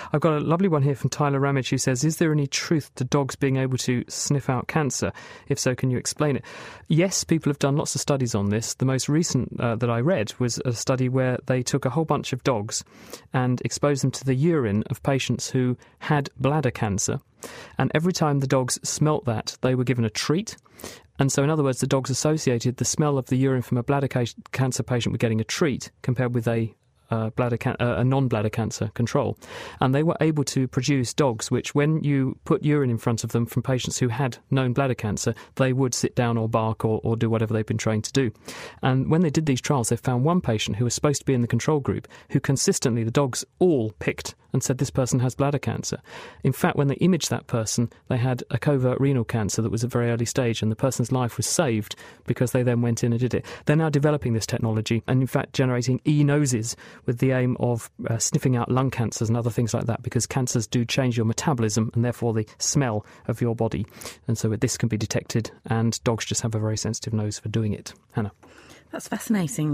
I've got a lovely one here from Tyler Ramage who says, is there any truth to dogs being able to sniff out cancer? If so, can you explain it? Yes, people have done lots of studies on this. The most recent that I read was a study where they took a whole bunch of dogs and exposed them to the urine of patients who had bladder cancer. And every time the dogs smelt that, they were given a treat. And so, in other words, the dogs associated the smell of the urine from a bladder cancer patient with getting a treat compared with a non-bladder cancer control. And they were able to produce dogs which, when you put urine in front of them from patients who had known bladder cancer, they would sit down or bark or do whatever they've been trained to do. And when they did these trials, they found one patient who was supposed to be in the control group who consistently, the dogs all picked and said this person has bladder cancer. In fact, when they imaged that person, they had a covert renal cancer that was at a very early stage, and the person's life was saved because they then went in and did it. They're now developing this technology and, in fact, generating e-noses with the aim of sniffing out lung cancers and other things like that, because cancers do change your metabolism and therefore the smell of your body. And so this can be detected, and dogs just have a very sensitive nose for doing it. Hannah. That's fascinating.